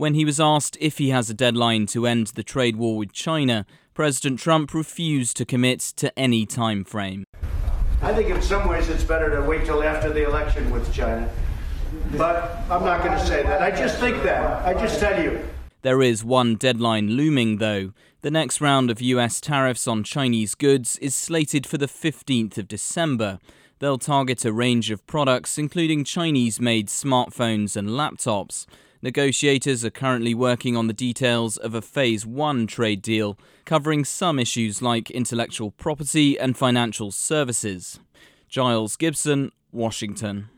When he was asked if he has a deadline to end the trade war with China, President Trump refused to commit to any time frame. I think in some ways it's better to wait till after the election with China. But I'm not going to say that. I just think that. I just tell you. There is one deadline looming, though. The next round of US tariffs on Chinese goods is slated for the 15th of December. They'll target a range of products, including Chinese-made smartphones and laptops. Negotiators are currently working on the details of a Phase 1 trade deal, covering some issues like intellectual property and financial services. Giles Gibson, Washington.